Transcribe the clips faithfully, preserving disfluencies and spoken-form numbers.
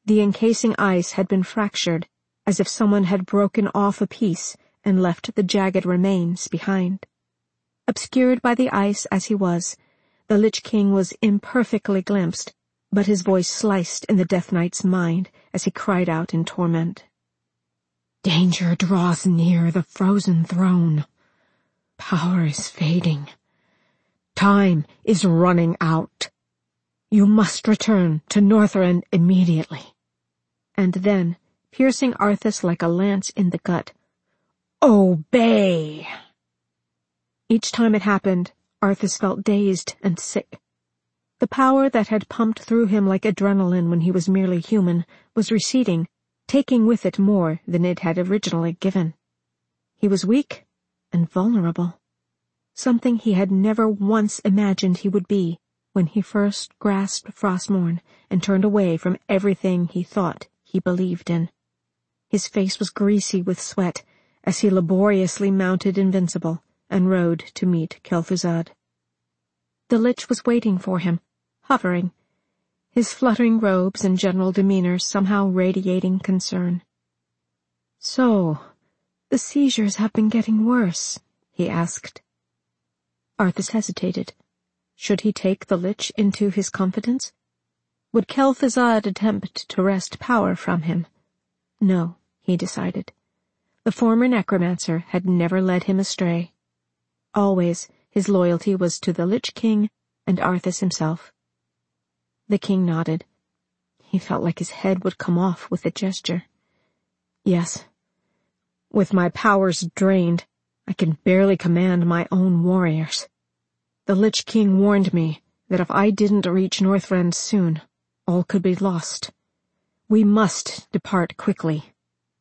The encasing ice had been fractured, as if someone had broken off a piece and left the jagged remains behind. Obscured by the ice as he was, the Lich King was imperfectly glimpsed, but his voice sliced in the Death Knight's mind as he cried out in torment. "Danger draws near the frozen throne. Power is fading. Time is running out. You must return to Northrend immediately." And then, piercing Arthas like a lance in the gut, "Obey!" Each time it happened, Arthas felt dazed and sick. The power that had pumped through him like adrenaline when he was merely human was receding, taking with it more than it had originally given. He was weak and vulnerable, something he had never once imagined he would be when he first grasped Frostmourne and turned away from everything he thought he believed in. His face was greasy with sweat as he laboriously mounted Invincible and rode to meet Kel'Thuzad. The Lich was waiting for him, hovering, his fluttering robes and general demeanor somehow radiating concern. "So, the seizures have been getting worse?" he asked. Arthas hesitated. Should he take the Lich into his confidence? Would Kel'Thuzad attempt to wrest power from him? No, he decided. The former necromancer had never led him astray. Always his loyalty was to the Lich King and Arthas himself. The king nodded. He felt like his head would come off with the gesture. "Yes. With my powers drained, I can barely command my own warriors. The Lich King warned me that if I didn't reach Northrend soon, all could be lost. We must depart quickly."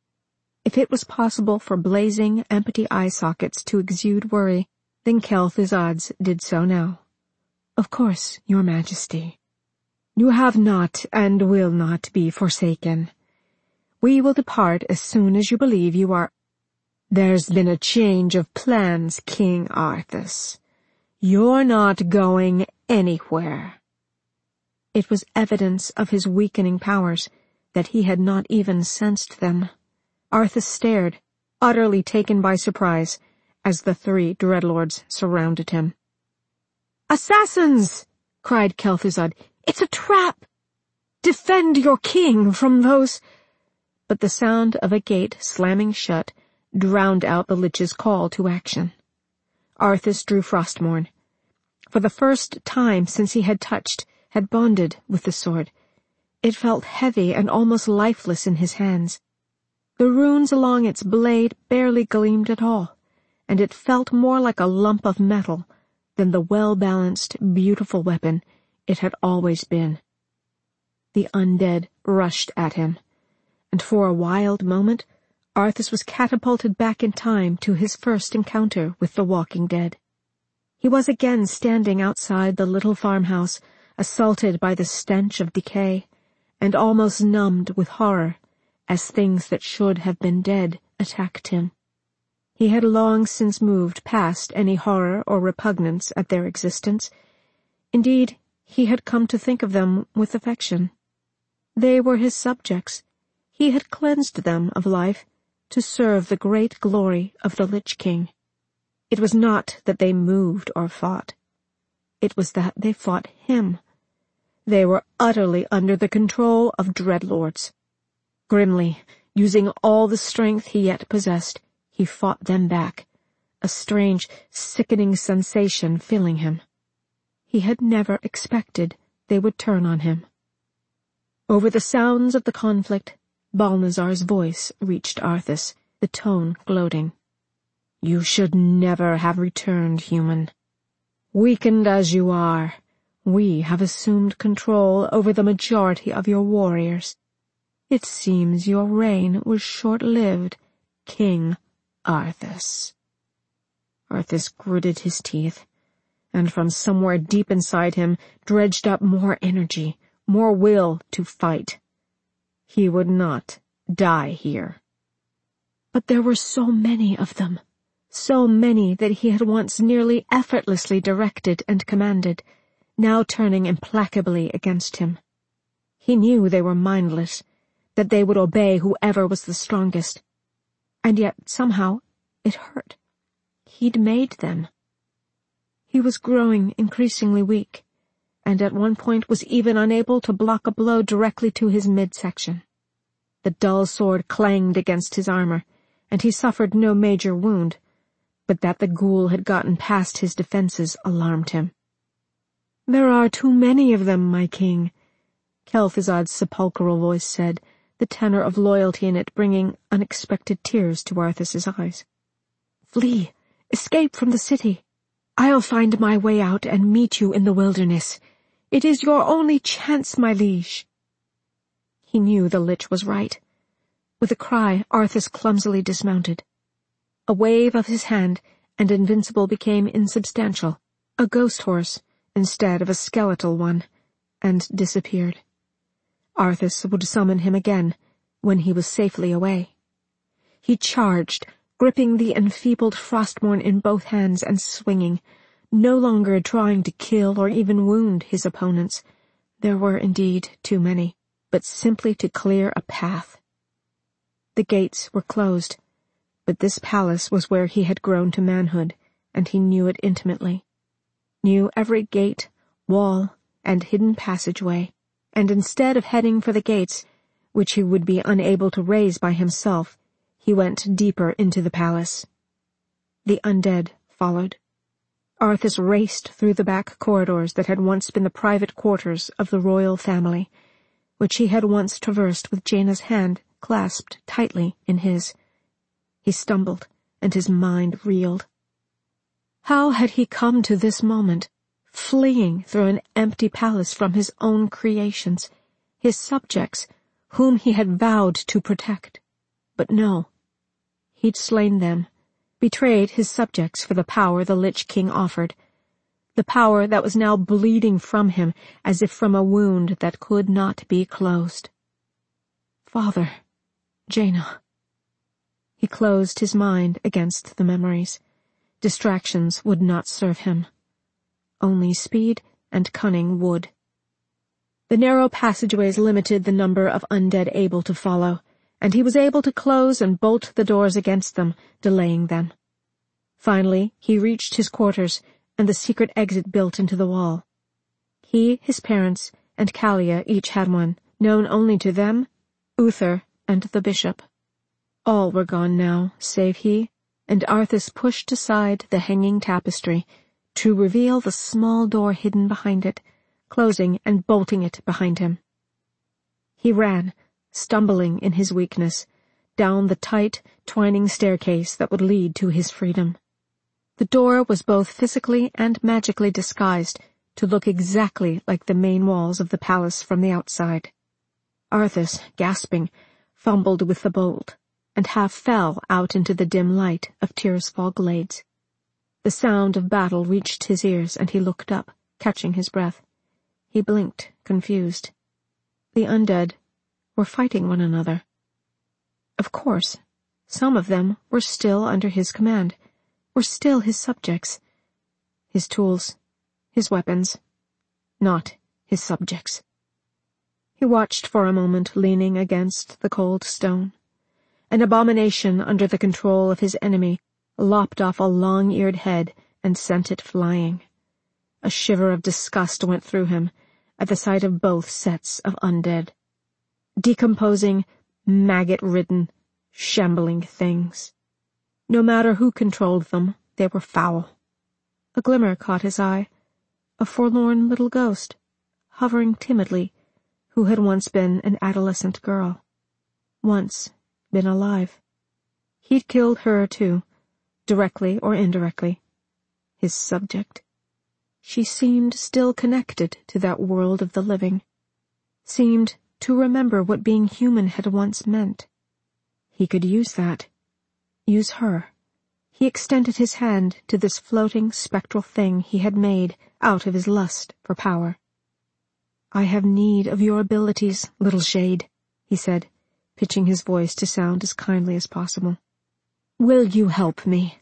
If it was possible for blazing, empty eye sockets to exude worry, then Kel'Thuzad's did so now. "Of course, your majesty. You have not and will not be forsaken. We will depart as soon as you believe you are—" "There's been a change of plans, King Arthas. You're not going anywhere." It was evidence of his weakening powers that he had not even sensed them. Arthas stared, utterly taken by surprise, as the three dreadlords surrounded him. "Assassins!" cried Kel'Thuzad. "It's a trap! Defend your king from those—" But the sound of a gate slamming shut drowned out the Lich's call to action. Arthas drew Frostmourne. For the first time since he had touched, had bonded with the sword. It felt heavy and almost lifeless in his hands. The runes along its blade barely gleamed at all, and it felt more like a lump of metal than the well-balanced, beautiful weapon it had always been. The undead rushed at him, and for a wild moment Arthas was catapulted back in time to his first encounter with the walking dead. He was again standing outside the little farmhouse, assaulted by the stench of decay, and almost numbed with horror as things that should have been dead attacked him. He had long since moved past any horror or repugnance at their existence. Indeed, he had come to think of them with affection. They were his subjects. He had cleansed them of life to serve the great glory of the Lich King. It was not that they moved or fought. It was that they fought him. They were utterly under the control of dreadlords. Grimly, using all the strength he yet possessed, he fought them back, a strange, sickening sensation filling him. He had never expected they would turn on him. Over the sounds of the conflict, Balnazar's voice reached Arthas, the tone gloating. "You should never have returned, human. Weakened as you are, we have assumed control over the majority of your warriors. It seems your reign was short-lived, King Arthas." Arthas gritted his teeth, and from somewhere deep inside him dredged up more energy, more will to fight. He would not die here. But there were so many of them, so many that he had once nearly effortlessly directed and commanded, now turning implacably against him. He knew they were mindless, that they would obey whoever was the strongest. And yet, somehow, it hurt. He'd made them. He was growing increasingly weak, and at one point was even unable to block a blow directly to his midsection. The dull sword clanged against his armor, and he suffered no major wound, but that the ghoul had gotten past his defenses alarmed him. "There are too many of them, my king," Kel'Thuzad's sepulchral voice said, the tenor of loyalty in it bringing unexpected tears to Arthas's eyes. "Flee! Escape from the city! I'll find my way out and meet you in the wilderness. It is your only chance, my liege." He knew the Lich was right. With a cry, Arthas clumsily dismounted. A wave of his hand, and Invincible became insubstantial, a ghost horse instead of a skeletal one, and disappeared. Arthas would summon him again when he was safely away. He charged, gripping the enfeebled Frostmourne in both hands and swinging, no longer trying to kill or even wound his opponents. There were indeed too many, but simply to clear a path. The gates were closed, but this palace was where he had grown to manhood, and he knew it intimately. Knew every gate, wall, and hidden passageway, and instead of heading for the gates, which he would be unable to raise by himself, he went deeper into the palace. The undead followed. Arthas raced through the back corridors that had once been the private quarters of the royal family, which he had once traversed with Jaina's hand clasped tightly in his. He stumbled, and his mind reeled. How had he come to this moment, fleeing through an empty palace from his own creations, his subjects, whom he had vowed to protect? But no. He'd slain them, betrayed his subjects for the power the Lich King offered, the power that was now bleeding from him as if from a wound that could not be closed. Father, Jaina. He closed his mind against the memories. Distractions would not serve him. Only speed and cunning would. The narrow passageways limited the number of undead able to follow, and he was able to close and bolt the doors against them, delaying them. Finally, he reached his quarters and the secret exit built into the wall. He, his parents, and Kalia each had one, known only to them, Uther, and the bishop. All were gone now, save he, and Arthas pushed aside the hanging tapestry to reveal the small door hidden behind it, closing and bolting it behind him. He ran, stumbling in his weakness, down the tight, twining staircase that would lead to his freedom. The door was both physically and magically disguised to look exactly like the main walls of the palace from the outside. Arthas, gasping, fumbled with the bolt, and half fell out into the dim light of Tirisfal glades. The sound of battle reached his ears, and he looked up, catching his breath. He blinked, confused. The undead were fighting one another. Of course, some of them were still under his command, were still his subjects. His tools, his weapons, not his subjects. He watched for a moment, leaning against the cold stone. An abomination under the control of his enemy lopped off a long-eared head and sent it flying. A shiver of disgust went through him at the sight of both sets of undead. Decomposing, maggot-ridden, shambling things. No matter who controlled them, they were foul. A glimmer caught his eye, a forlorn little ghost, hovering timidly, who had once been an adolescent girl. Once been alive. He'd killed her, too, directly or indirectly. His subject. She seemed still connected to that world of the living. Seemed to remember what being human had once meant. He could use that. Use her. He extended his hand to this floating, spectral thing he had made out of his lust for power. "I have need of your abilities, little shade," he said, pitching his voice to sound as kindly as possible. "Will you help me?"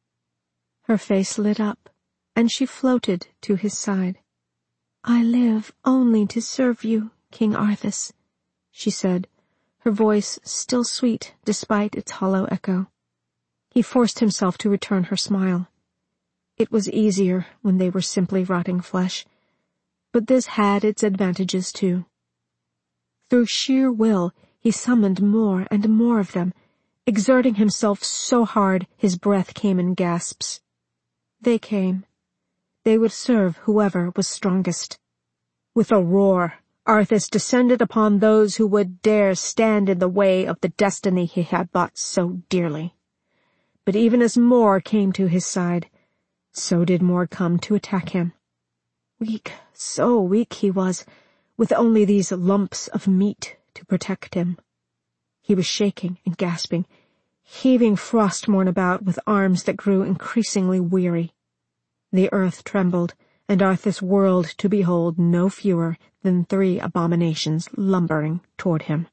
Her face lit up, and she floated to his side. "I live only to serve you, King Arthas," she said, her voice still sweet despite its hollow echo. He forced himself to return her smile. It was easier when they were simply rotting flesh, but this had its advantages too. Through sheer will, he summoned more and more of them, exerting himself so hard his breath came in gasps. They came. They would serve whoever was strongest. With a roar, Arthas descended upon those who would dare stand in the way of the destiny he had bought so dearly. But even as more came to his side, so did more come to attack him. Weak, so weak he was, with only these lumps of meat to protect him. He was shaking and gasping, heaving Frostmourne about with arms that grew increasingly weary. The earth trembled, and Arthas whirled to behold no fewer than three abominations lumbering toward him.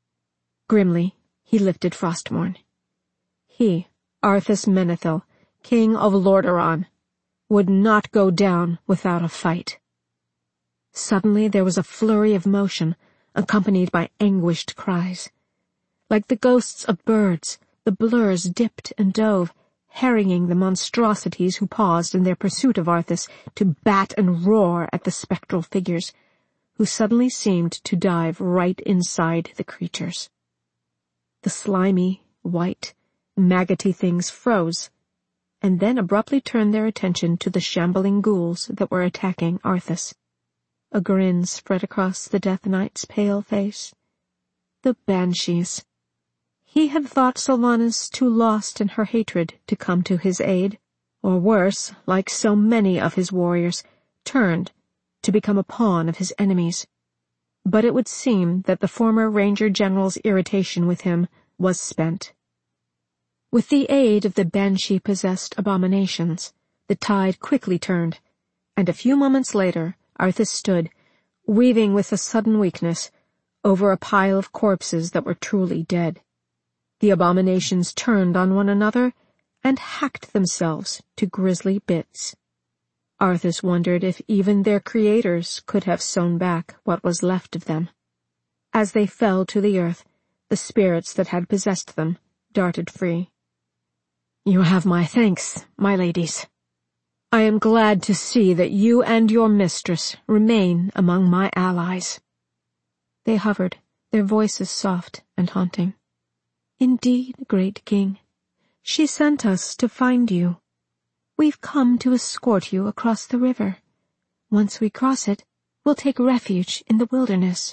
Grimly, he lifted Frostmourne. He, Arthas Menethil, king of Lordaeron, would not go down without a fight. Suddenly there was a flurry of motion, accompanied by anguished cries. Like the ghosts of birds, the blurs dipped and dove, harrying the monstrosities who paused in their pursuit of Arthas to bat and roar at the spectral figures, who suddenly seemed to dive right inside the creatures. The slimy, white, maggoty things froze, and then abruptly turned their attention to the shambling ghouls that were attacking Arthas. A grin spread across the Death Knight's pale face. The Banshees. He had thought Sylvanas too lost in her hatred to come to his aid, or worse, like so many of his warriors, turned to become a pawn of his enemies. But it would seem that the former Ranger General's irritation with him was spent. With the aid of the Banshee-possessed abominations, the tide quickly turned, and a few moments later Arthas stood, weaving with a sudden weakness, over a pile of corpses that were truly dead. The abominations turned on one another and hacked themselves to grisly bits. Arthas wondered if even their creators could have sewn back what was left of them. As they fell to the earth, the spirits that had possessed them darted free. "You have my thanks, my ladies. I am glad to see that you and your mistress remain among my allies." They hovered, their voices soft and haunting. "Indeed, great king. She sent us to find you. We've come to escort you across the river. Once we cross it, we'll take refuge in the wilderness."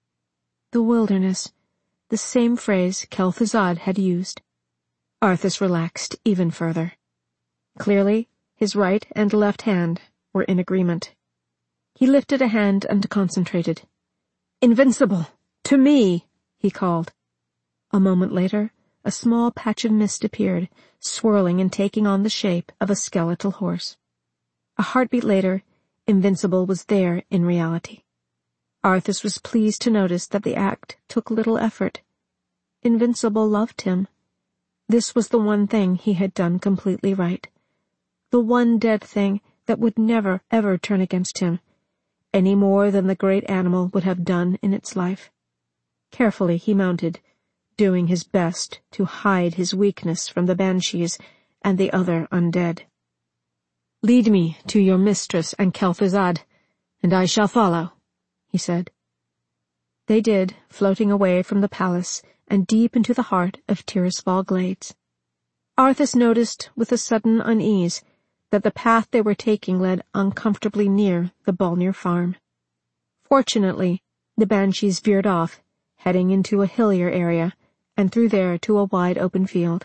The wilderness, the same phrase Kel'Thuzad had used. Arthas relaxed even further. Clearly, his right and left hand were in agreement. He lifted a hand and concentrated. "Invincible! To me!" he called. A moment later, a small patch of mist appeared, swirling and taking on the shape of a skeletal horse. A heartbeat later, Invincible was there in reality. Arthas was pleased to notice that the act took little effort. Invincible loved him. This was the one thing he had done completely right. The one dead thing that would never, ever turn against him, any more than the great animal would have done in its life. Carefully he mounted, doing his best to hide his weakness from the Banshees and the other undead. "Lead me to your mistress and Kel'Thuzad, and I shall follow," he said. They did, floating away from the palace and deep into the heart of Tirisfal Glades. Arthas noticed with a sudden unease that the path they were taking led uncomfortably near the Balnir farm. Fortunately, the Banshees veered off, heading into a hillier area, and through there to a wide open field.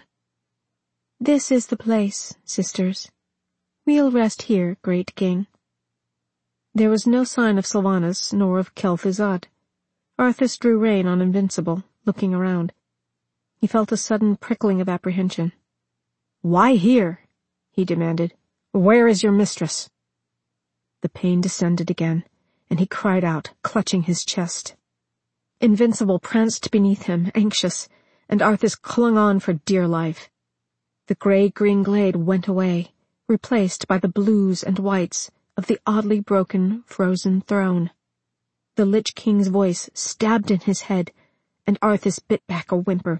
"This is the place, sisters. We'll rest here, great king." There was no sign of Sylvanas nor of Kel'Thuzad. Arthas drew rein on Invincible, looking around. He felt a sudden prickling of apprehension. "Why here?" he demanded. "Where is your mistress?" The pain descended again, and he cried out, clutching his chest. Invincible pranced beneath him, anxious, and Arthas clung on for dear life. The gray-green glade went away, replaced by the blues and whites of the oddly broken, frozen throne. The Lich King's voice stabbed in his head, and Arthas bit back a whimper.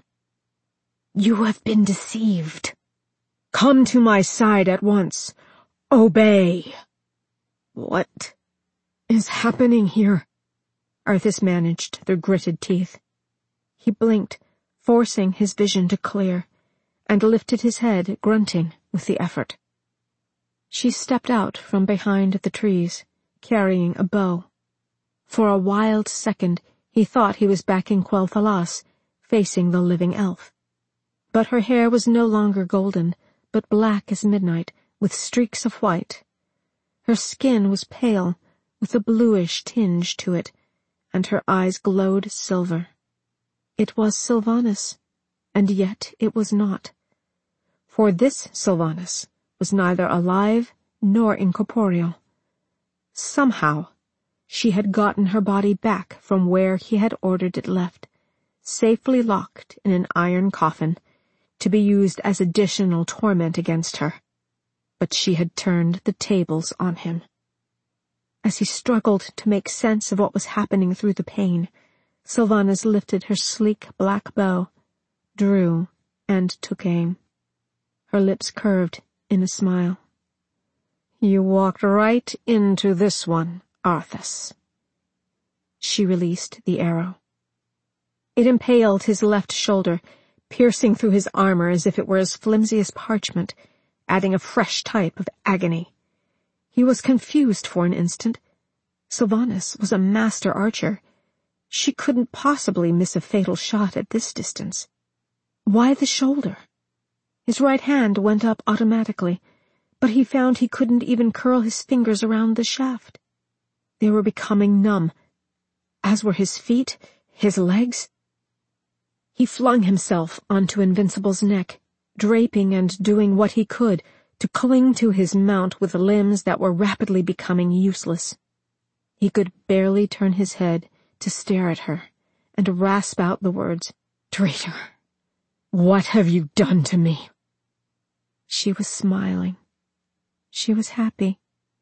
"You have been deceived. Come to my side at once. Obey." "What is happening here?" Arthas managed through gritted teeth. He blinked, forcing his vision to clear, and lifted his head, grunting with the effort. She stepped out from behind the trees, carrying a bow. For a wild second, he thought he was back in Quel'Thalas, facing the living elf. But her hair was no longer golden, but black as midnight, with streaks of white. Her skin was pale, with a bluish tinge to it, and her eyes glowed silver. It was Sylvanas, and yet it was not. For this Sylvanas was neither alive nor incorporeal. Somehow, she had gotten her body back from where he had ordered it left, safely locked in an iron coffin, to be used as additional torment against her. But she had turned the tables on him. As he struggled to make sense of what was happening through the pain, Sylvanas lifted her sleek black bow, drew, and took aim. Her lips curved in a smile. "You walked right into this one, Arthas." She released the arrow. It impaled his left shoulder, piercing through his armor as if it were as flimsy as parchment, adding a fresh type of agony. He was confused for an instant. Sylvanas was a master archer. She couldn't possibly miss a fatal shot at this distance. Why the shoulder? His right hand went up automatically, but he found he couldn't even curl his fingers around the shaft. They were becoming numb, as were his feet, his legs. He flung himself onto Invincible's neck, draping and doing what he could to cling to his mount with limbs that were rapidly becoming useless. He could barely turn his head to stare at her and rasp out the words, "Traitor, what have you done to me?" She was smiling. She was happy.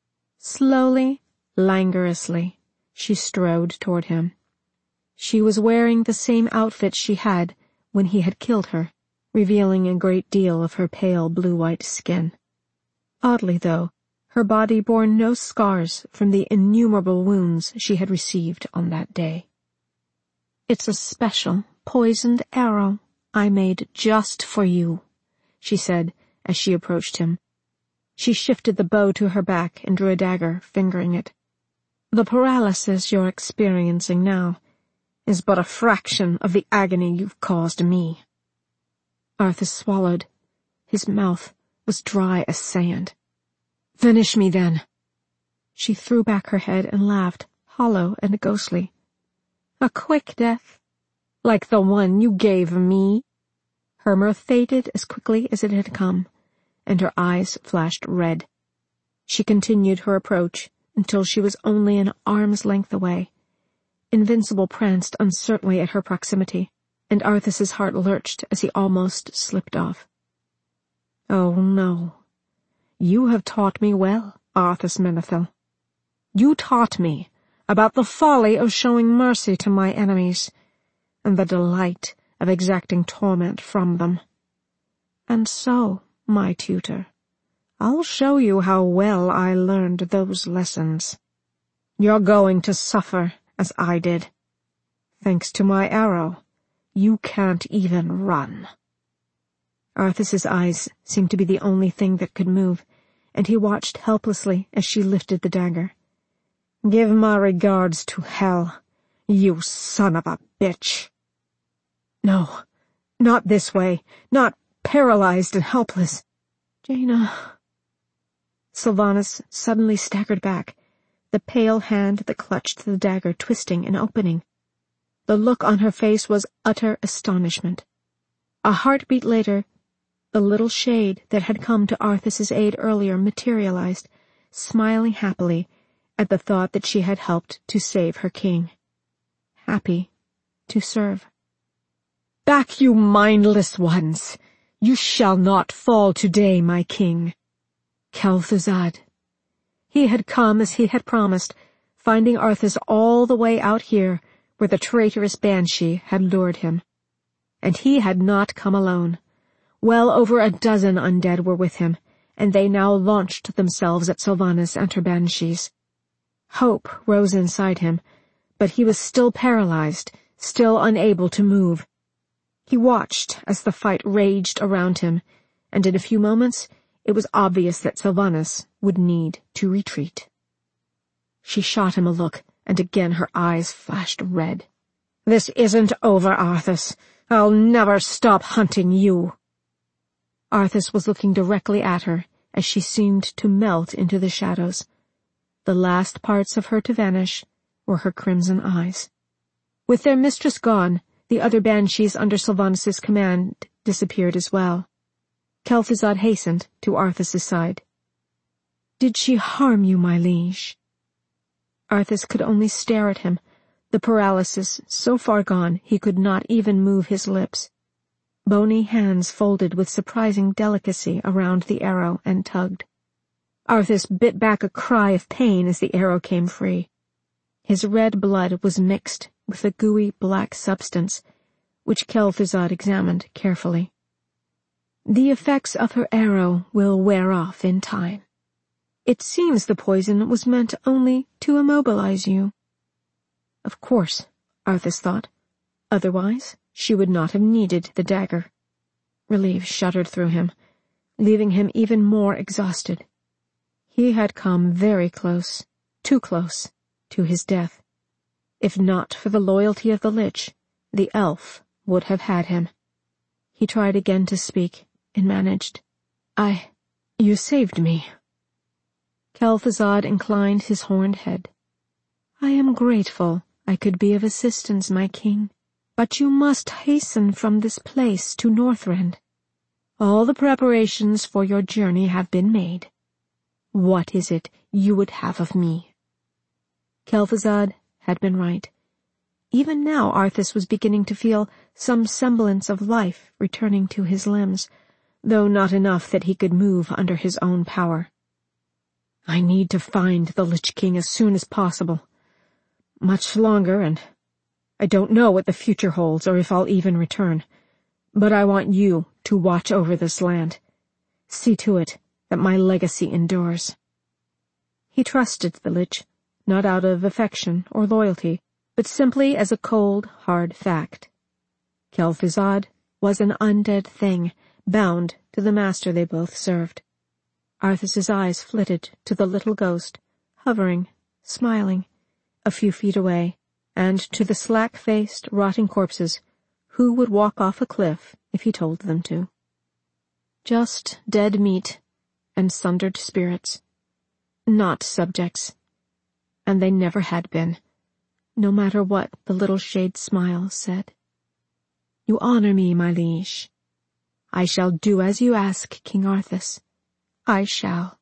Slowly, languorously, she strode toward him. She was wearing the same outfit she had when he had killed her, revealing a great deal of her pale blue-white skin. Oddly, though, her body bore no scars from the innumerable wounds she had received on that day. "It's a special, poisoned arrow I made just for you," she said as she approached him. She shifted the bow to her back and drew a dagger, fingering it. "The paralysis you're experiencing now is but a fraction of the agony you've caused me." Arthas swallowed. His mouth was dry as sand. "Finish me, then." She threw back her head and laughed, hollow and ghostly. "A quick death, like the one you gave me?" Her mirth faded as quickly as it had come, and her eyes flashed red. She continued her approach until she was only an arm's length away. Invincible pranced uncertainly at her proximity, and Arthas's heart lurched as he almost slipped off. "Oh, no. You have taught me well, Arthas Menethil. You taught me about the folly of showing mercy to my enemies, and the delight of exacting torment from them. And so, my tutor, I'll show you how well I learned those lessons. You're going to suffer as I did. Thanks to my arrow, you can't even run." Arthas's eyes seemed to be the only thing that could move, and he watched helplessly as she lifted the dagger. "Give my regards to Hel, you son of a bitch." "No, not this way, not paralyzed and helpless. Jaina." Sylvanas suddenly staggered back, the pale hand that clutched the dagger twisting and opening. The look on her face was utter astonishment. A heartbeat later, the little shade that had come to Arthas's aid earlier materialized, smiling happily at the thought that she had helped to save her king. Happy to serve. "Back, you mindless ones! You shall not fall today, my king." Kel'Thuzad. He had come as he had promised, finding Arthas all the way out here, where the traitorous banshee had lured him. And he had not come alone. Well over a dozen undead were with him, and they now launched themselves at Sylvanas and her banshees. Hope rose inside him, but he was still paralyzed, still unable to move. He watched as the fight raged around him, and in a few moments it was obvious that Sylvanas would need to retreat. She shot him a look, and again her eyes flashed red. "This isn't over, Arthas. I'll never stop hunting you." Arthas was looking directly at her as she seemed to melt into the shadows. The last parts of her to vanish were her crimson eyes. With their mistress gone, the other banshees under Sylvanas' command disappeared as well. Kel'Thuzad hastened to Arthas' side. "Did she harm you, my liege?" Arthas could only stare at him, the paralysis so far gone he could not even move his lips. Bony hands folded with surprising delicacy around the arrow and tugged. Arthas bit back a cry of pain as the arrow came free. His red blood was mixed with a gooey black substance, which Kel'Thuzad examined carefully. "The effects of her arrow will wear off in time. It seems the poison was meant only to immobilize you." Of course, Arthas thought. Otherwise, she would not have needed the dagger. Relief shuddered through him, leaving him even more exhausted. He had come very close, too close, to his death. If not for the loyalty of the Lich, the elf would have had him. He tried again to speak, and managed. I... you saved me." Kel'Thuzad inclined his horned head. "I am grateful I could be of assistance, my king, but you must hasten from this place to Northrend. All the preparations for your journey have been made. What is it you would have of me?" Kel'Thuzad had been right. Even now Arthas was beginning to feel some semblance of life returning to his limbs, though not enough that he could move under his own power. "I need to find the Lich King as soon as possible. Much longer, and I don't know what the future holds or if I'll even return. But I want you to watch over this land. See to it that my legacy endures." He trusted the Lich, not out of affection or loyalty, but simply as a cold, hard fact. Kel'Thuzad was an undead thing, bound to the master they both served. Arthas's eyes flitted to the little ghost, hovering, smiling, a few feet away, and to the slack-faced, rotting corpses who would walk off a cliff if he told them to. Just dead meat and sundered spirits, not subjects, and they never had been, no matter what the little shade smile said. "You honor me, my liege. I shall do as you ask, King Arthas. I shall."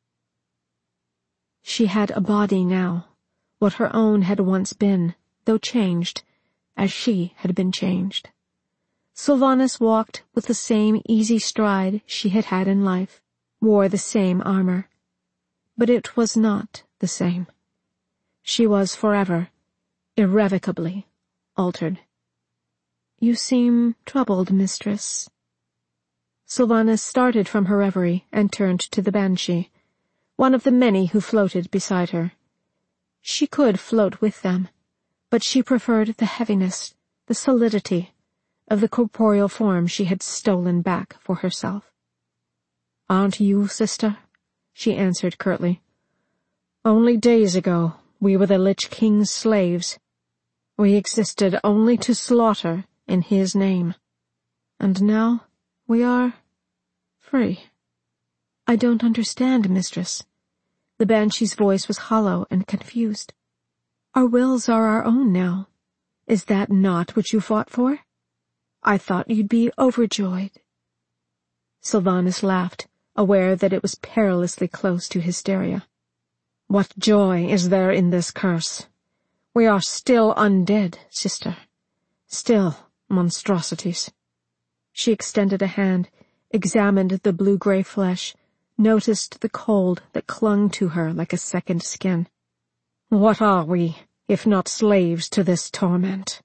She had a body now, what her own had once been, though changed, as she had been changed. Sylvanas walked with the same easy stride she had had in life, wore the same armor. But it was not the same. She was forever, irrevocably, altered. "You seem troubled, mistress." Sylvanas started from her reverie and turned to the banshee, one of the many who floated beside her. She could float with them, but she preferred the heaviness, the solidity, of the corporeal form she had stolen back for herself. "Aren't you, sister?" she answered curtly. "Only days ago we were the Lich King's slaves. We existed only to slaughter in his name. And now we are free." "I don't understand, mistress." The banshee's voice was hollow and confused. "Our wills are our own now. Is that not what you fought for? I thought you'd be overjoyed." Sylvanas laughed, aware that it was perilously close to hysteria. "What joy is there in this curse? We are still undead, sister. Still monstrosities." She extended a hand, examined the blue-gray flesh, noticed the cold that clung to her like a second skin. "What are we? if not slaves to this torment.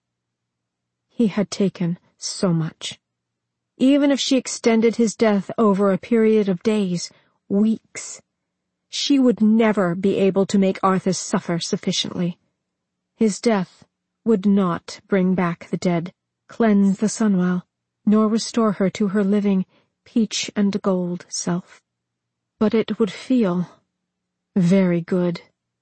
He had taken so much. Even if she extended his death over a period of days, weeks, she would never be able to make Arthas suffer sufficiently. His death would not bring back the dead, cleanse the Sunwell, nor restore her to her living, peach and gold self. But it would feel very good.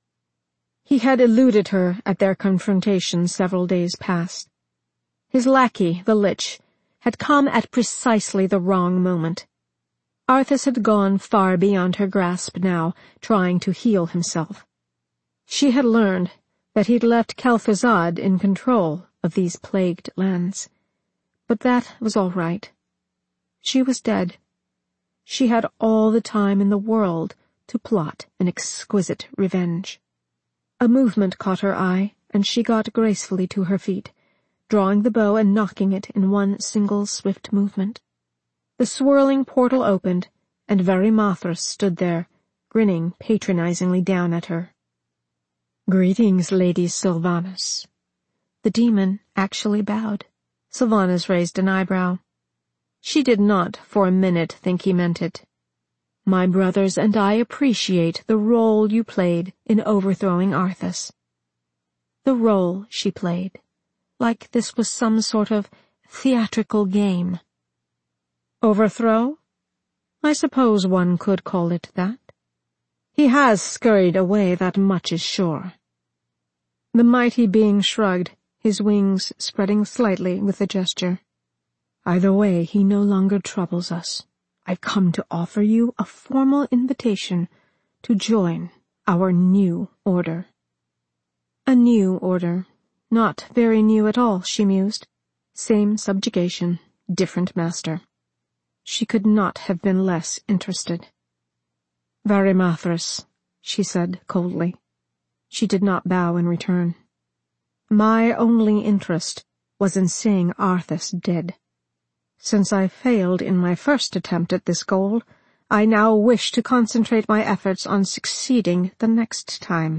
He had eluded her at their confrontation several days past. His lackey, the Lich, had come at precisely the wrong moment. Arthas had gone far beyond her grasp now, trying to heal himself. She had learned that he'd left Kel'Thuzad in control of these plagued lands. But that was all right. She was dead. She had all the time in the world to plot an exquisite revenge. A movement caught her eye, and she got gracefully to her feet, drawing the bow and knocking it in one single swift movement. The swirling portal opened, and Varimathras stood there, grinning patronizingly down at her. "Greetings, Lady Sylvanas." The demon actually bowed. Sylvanas raised an eyebrow. She did not for a minute think he meant it. "My brothers and I appreciate the role you played in overthrowing Arthas." The role she played, like this was some sort of theatrical game. Overthrow? I suppose one could call it that. He has scurried away, that much is sure. The mighty being shrugged, his wings spreading slightly with the gesture. Either way, he no longer troubles us. I've come to offer you a formal invitation to join our new order. A new order. Not very new at all, she mused. Same subjugation, different master. She could not have been less interested. "Varimathras," she said coldly. She did not bow in return. "My only interest was in seeing Arthas dead. Since I failed in my first attempt at this goal, I now wish to concentrate my efforts on succeeding the next time.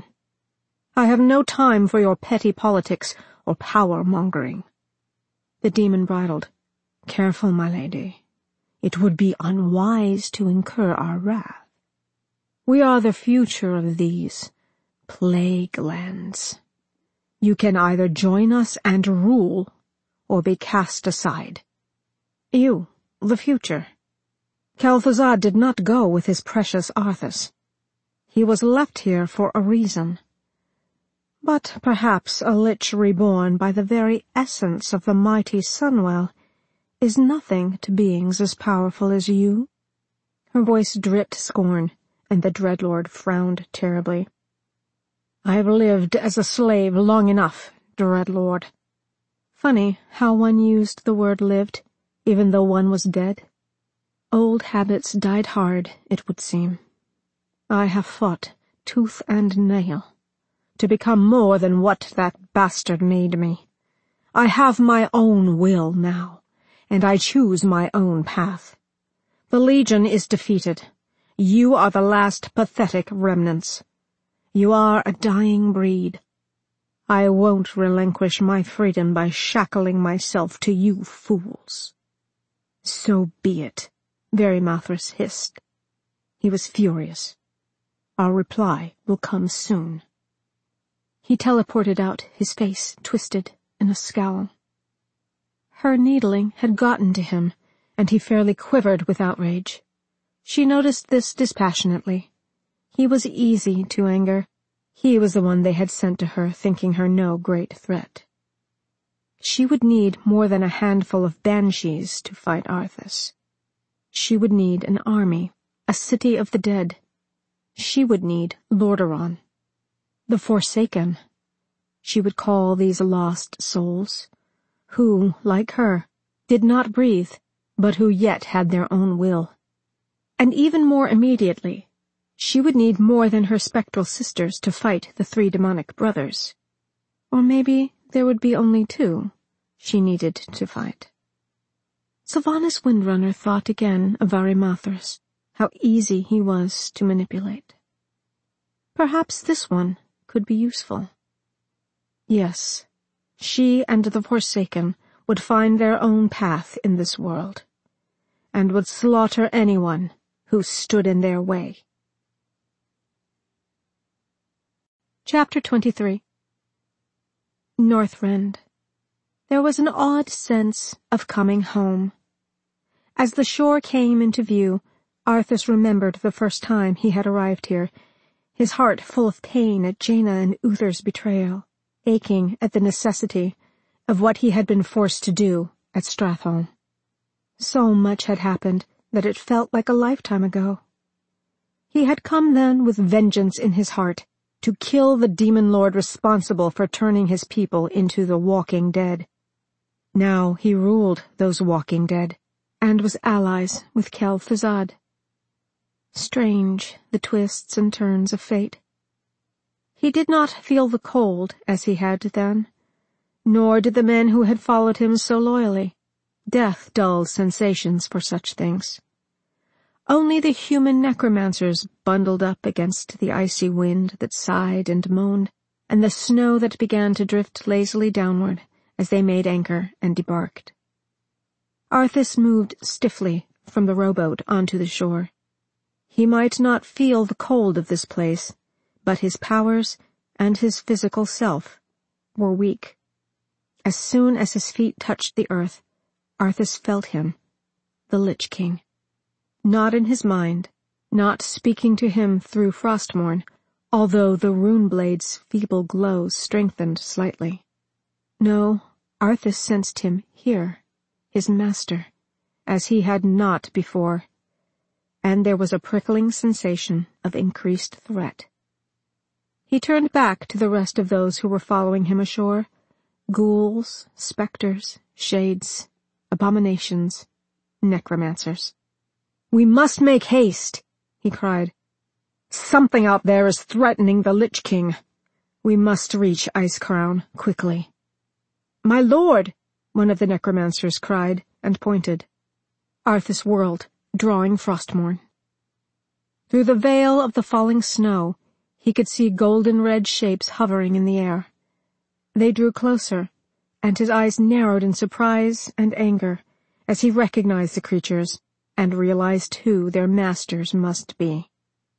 I have no time for your petty politics or power-mongering." The demon bridled. "Careful, my lady. It would be unwise to incur our wrath. We are the future of these plague lands. You can either join us and rule, or be cast aside. You, the future. Kel'Thuzad did not go with his precious Arthas. He was left here for a reason. But perhaps a Lich reborn by the very essence of the mighty Sunwell is nothing to beings as powerful as you." Her voice dripped scorn, and the Dreadlord frowned terribly. "I've lived as a slave long enough, Dreadlord." Funny how one used the word lived, even though one was dead. Old habits died hard, it would seem. I have fought tooth and nail to become more than what that bastard made me. I have my own will now, and I choose my own path. The Legion is defeated. You are the last pathetic remnants. You are a dying breed. I won't relinquish my freedom by shackling myself to you fools." "So be it," Varimathras hissed. He was furious. "Our reply will come soon." He teleported out, his face twisted in a scowl. Her needling had gotten to him, and he fairly quivered with outrage. She noticed this dispassionately. He was easy to anger. He was the one they had sent to her, thinking her no great threat. She would need more than a handful of banshees to fight Arthas. She would need an army, a city of the dead. She would need Lordaeron. The Forsaken. She would call these lost souls, who, like her, did not breathe, but who yet had their own will. And even more immediately, she would need more than her spectral sisters to fight the three demonic brothers. Or maybe there would be only two she needed to fight. Sylvanas Windrunner thought again of Varimathras, how easy he was to manipulate. Perhaps this one could be useful. Yes, she and the Forsaken would find their own path in this world, and would slaughter anyone who stood in their way. Chapter twenty-three. Northrend. There was an odd sense of coming home. As the shore came into view, Arthas remembered the first time he had arrived here, his heart full of pain at Jaina and Uther's betrayal, aching at the necessity of what he had been forced to do at Stratholme. So much had happened that it felt like a lifetime ago. He had come then with vengeance in his heart to kill the demon lord responsible for turning his people into the walking dead. Now he ruled those walking dead, and was allies with Kel'Thuzad. Strange, the twists and turns of fate. He did not feel the cold as he had then, nor did the men who had followed him so loyally. Death dulls sensations for such things. Only the human necromancers bundled up against the icy wind that sighed and moaned, and the snow that began to drift lazily downward as they made anchor and debarked. Arthas moved stiffly from the rowboat onto the shore. He might not feel the cold of this place, but his powers and his physical self were weak. As soon as his feet touched the earth, Arthas felt him, the Lich King. Not in his mind, not speaking to him through Frostmourne, although the rune blade's feeble glow strengthened slightly. No, Arthas sensed him here, his master, as he had not before, and there was a prickling sensation of increased threat. He turned back to the rest of those who were following him ashore, ghouls, specters, shades, abominations, necromancers. "We must make haste," he cried. "Something out there is threatening the Lich King. We must reach Icecrown quickly." "My lord!" one of the necromancers cried and pointed. Arthas whirled, drawing Frostmourne. Through the veil of the falling snow, he could see golden-red shapes hovering in the air. They drew closer, and his eyes narrowed in surprise and anger as he recognized the creatures and realized who their masters must be.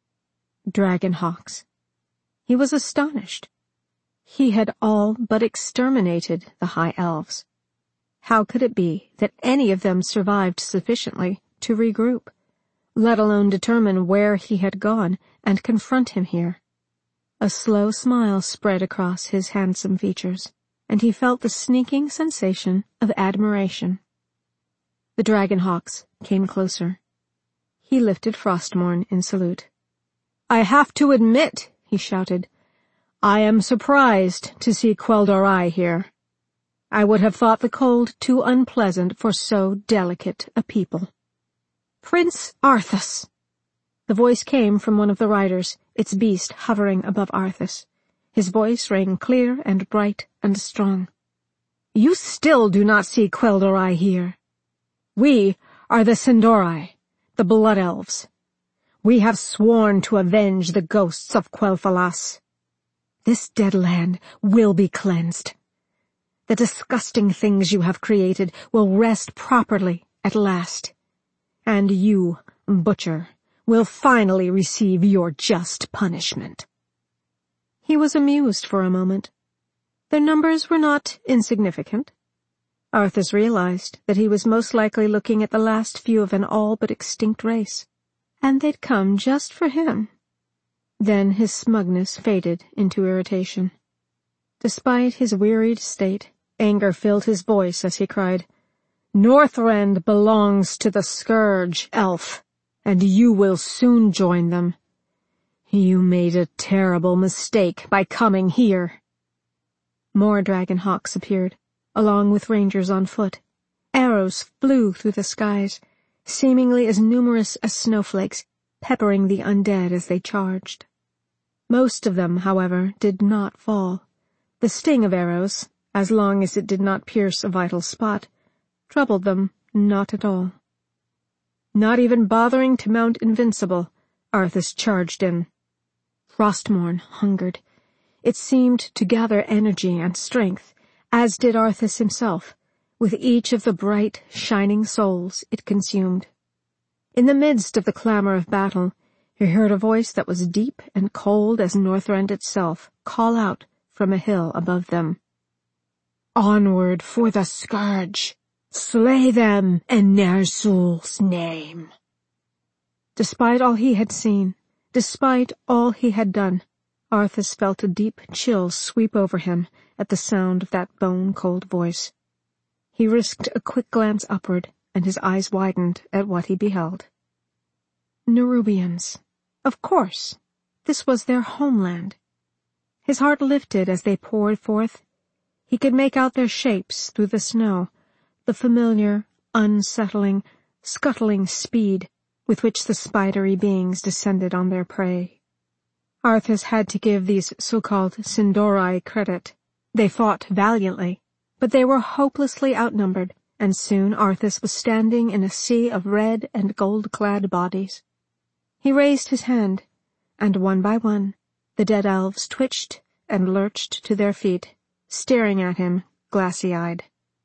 Dragon hawks. He was astonished. He had all but exterminated the High Elves. How could it be that any of them survived sufficiently to regroup, let alone determine where he had gone and confront him here? A slow smile spread across his handsome features, and he felt the sneaking sensation of admiration. The Dragonhawks came closer. He lifted Frostmourne in salute. "I have to admit," he shouted, "I am surprised to see Quel'Dorei here. I would have thought the cold too unpleasant for so delicate a people." "Prince Arthas!" The voice came from one of the riders, its beast hovering above Arthas. His voice rang clear and bright and strong. "You still do not see Quel'Dorei here. We are the Sin'dorei, the Blood Elves. We have sworn to avenge the ghosts of Quel'Thalas. This dead land will be cleansed. The disgusting things you have created will rest properly at last. And you, Butcher, will finally receive your just punishment." He was amused for a moment. Their numbers were not insignificant. Arthas realized that he was most likely looking at the last few of an all but extinct race, and they'd come just for him. Then his smugness faded into irritation. Despite his wearied state, anger filled his voice as he cried, "Northrend belongs to the Scourge, elf, and you will soon join them. You made a terrible mistake by coming here." More dragon hawks appeared, along with rangers on foot. Arrows flew through the skies, seemingly as numerous as snowflakes, peppering the undead as they charged. Most of them, however, did not fall. The sting of arrows, as long as it did not pierce a vital spot, troubled them not at all. Not even bothering to mount Invincible, Arthas charged in. Frostmourne hungered. It seemed to gather energy and strength, as did Arthas himself, with each of the bright, shining souls it consumed. In the midst of the clamor of battle, he heard a voice that was deep and cold as Northrend itself call out from a hill above them. "Onward for the scourge! Slay them in Ner'zhul's name!" Despite all he had seen, despite all he had done, Arthas felt a deep chill sweep over him at the sound of that bone-cold voice. He risked a quick glance upward, and his eyes widened at what he beheld. Nerubians. Of course. This was their homeland. His heart lifted as they poured forth. He could make out their shapes through the snow, the familiar, unsettling, scuttling speed with which the spidery beings descended on their prey. Arthas had to give these so-called Sin'dorei credit. They fought valiantly, but they were hopelessly outnumbered, and soon Arthas was standing in a sea of red and gold-clad bodies. He raised his hand, and one by one, the dead elves twitched and lurched to their feet, staring at him, glassy-eyed.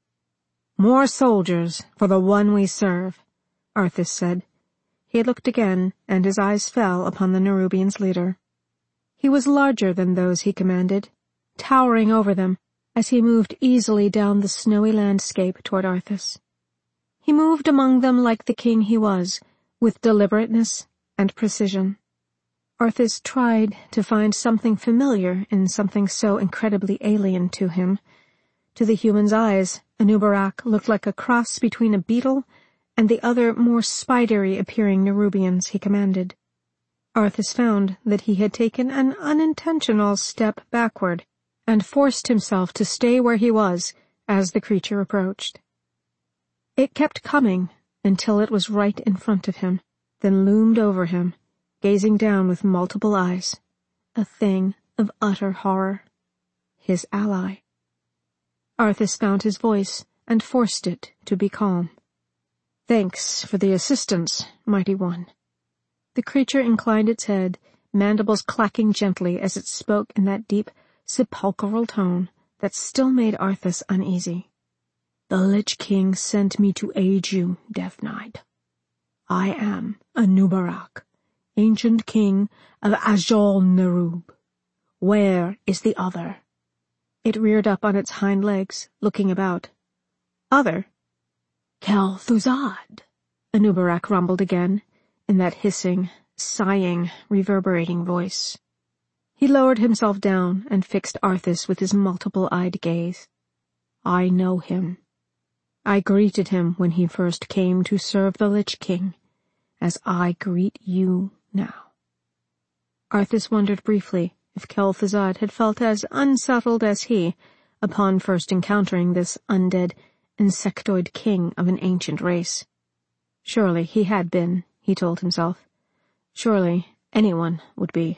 "More soldiers for the one we serve," Arthas said. He looked again, and his eyes fell upon the Nerubians' leader. He was larger than those he commanded, towering over them as he moved easily down the snowy landscape toward Arthas. He moved among them like the king he was, with deliberateness and precision. Arthas tried to find something familiar in something so incredibly alien to him. To the human's eyes, Anub'arak looked like a cross between a beetle and the other more spidery-appearing Nerubians he commanded. Arthas found that he had taken an unintentional step backward and forced himself to stay where he was as the creature approached. It kept coming until it was right in front of him, then loomed over him, gazing down with multiple eyes, a thing of utter horror. His ally. Arthas found his voice and forced it to be calm. "Thanks for the assistance, mighty one." The creature inclined its head, mandibles clacking gently as it spoke in that deep, sepulchral tone that still made Arthas uneasy. "The Lich King sent me to aid you, Death Knight. I am Anub'arak, ancient king of Azjol-Nerub. Where is the other?" It reared up on its hind legs, looking about. "Other?" "Kel'Thuzad," Anub'arak rumbled again, in that hissing, sighing, reverberating voice. He lowered himself down and fixed Arthas with his multiple-eyed gaze. "I know him. I greeted him when he first came to serve the Lich King, as I greet you now." Arthas wondered briefly if Kel'Thuzad had felt as unsettled as he upon first encountering this undead, insectoid king of an ancient race. Surely he had been, he told himself. Surely anyone would be.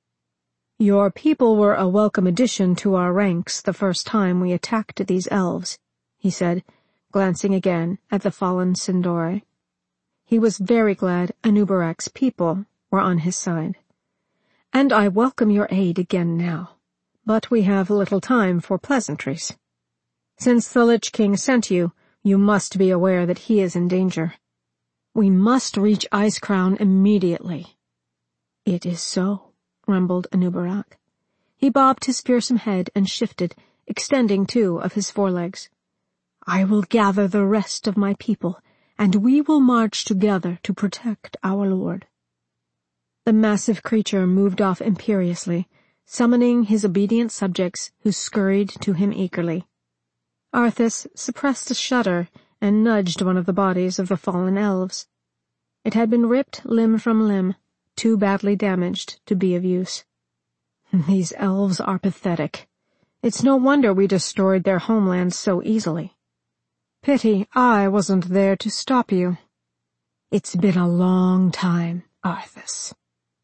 "Your people were a welcome addition to our ranks the first time we attacked these elves," he said, glancing again at the fallen Sin'dorei. He was very glad Anub'arak's people were on his side. "And I welcome your aid again now, but we have little time for pleasantries. Since the Lich King sent you, you must be aware that he is in danger. We must reach Icecrown immediately." "It is so," rumbled Anub'arak. He bobbed his fearsome head and shifted, extending two of his forelegs. "I will gather the rest of my people, and we will march together to protect our lord." The massive creature moved off imperiously, summoning his obedient subjects, who scurried to him eagerly. Arthas suppressed a shudder and nudged one of the bodies of the fallen elves. It had been ripped limb from limb, too badly damaged to be of use. "These elves are pathetic. It's no wonder we destroyed their homeland so easily. Pity I wasn't there to stop you. It's been a long time, Arthas."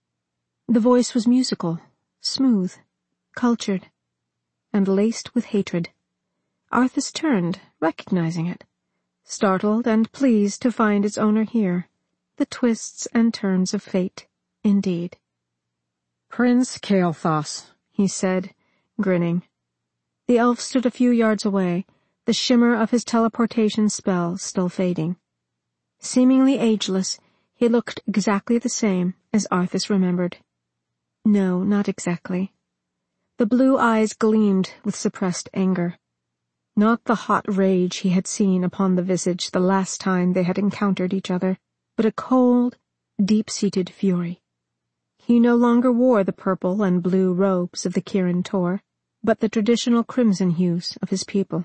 The voice was musical, smooth, cultured, and laced with hatred. Arthas turned, recognizing it, startled and pleased to find its owner here. The twists and turns of fate, indeed. "Prince Kael'thas," he said, grinning. The elf stood a few yards away, the shimmer of his teleportation spell still fading. Seemingly ageless, he looked exactly the same as Arthas remembered. No, not exactly. The blue eyes gleamed with suppressed anger. Not the hot rage he had seen upon the visage the last time they had encountered each other, but a cold, deep-seated fury. He no longer wore the purple and blue robes of the Kirin Tor, but the traditional crimson hues of his people.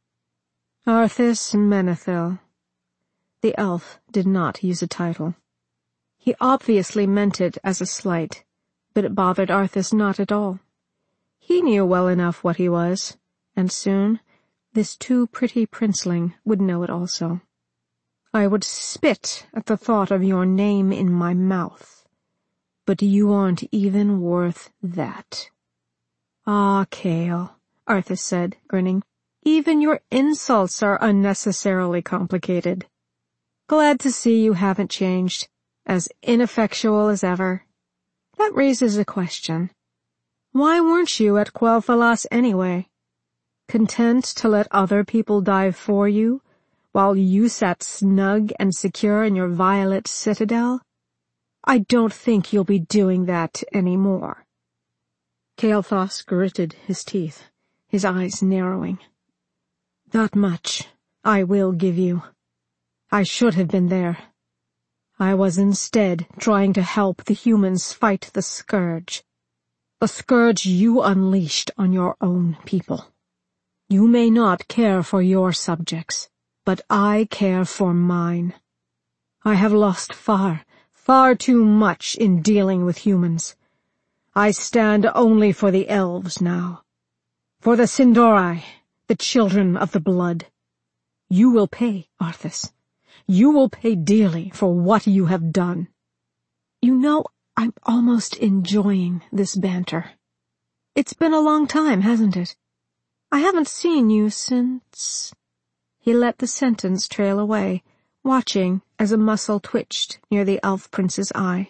Arthas Menethil. The elf did not use a title. He obviously meant it as a slight, but it bothered Arthas not at all. He knew well enough what he was, and soon this too-pretty princeling would know it also. I would spit at the thought of your name in my mouth, but you aren't even worth that. Ah, Kael, Arthas said, grinning. Even your insults are unnecessarily complicated. Glad to see you haven't changed, as ineffectual as ever. That raises a question. Why weren't you at Quel'Thalas anyway? Content to let other people die for you, while you sat snug and secure in your violet citadel? I don't think you'll be doing that anymore. Kael'thas gritted his teeth, his eyes narrowing. That much I will give you. I should have been there. I was instead trying to help the humans fight the scourge. The scourge you unleashed on your own people. You may not care for your subjects, but I care for mine. I have lost far, far too much in dealing with humans. I stand only for the elves now. For the Sin'dorei, the children of the blood. You will pay, Arthas. You will pay dearly for what you have done. You know, I'm almost enjoying this banter. It's been a long time, hasn't it? I haven't seen you since... He let the sentence trail away, watching as a muscle twitched near the elf prince's eye.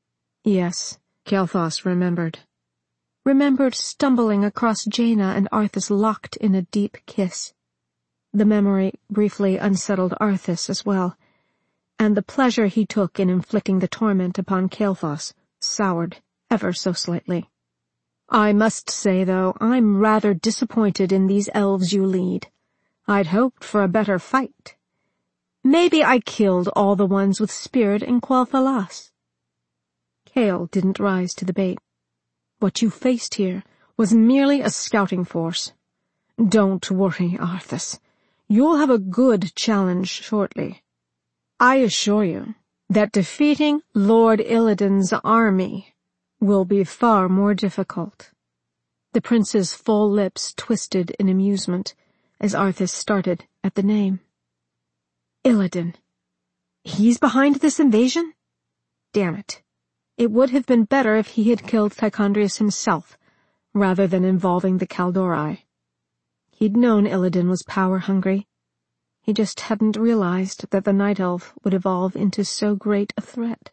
Yes, Kael'thas remembered. Remembered stumbling across Jaina and Arthas locked in a deep kiss. The memory briefly unsettled Arthas as well, and the pleasure he took in inflicting the torment upon Kael'thas soured ever so slightly. I must say, though, I'm rather disappointed in these elves you lead. I'd hoped for a better fight. Maybe I killed all the ones with spirit in Quel'Thalas. Kael didn't rise to the bait. What you faced here was merely a scouting force. Don't worry, Arthas. You'll have a good challenge shortly. I assure you that defeating Lord Illidan's army will be far more difficult. The prince's full lips twisted in amusement as Arthas started at the name. Illidan. He's behind this invasion? Damn it. It would have been better if he had killed Tichondrius himself, rather than involving the Kaldorei. He'd known Illidan was power-hungry. He just hadn't realized that the Night Elf would evolve into so great a threat.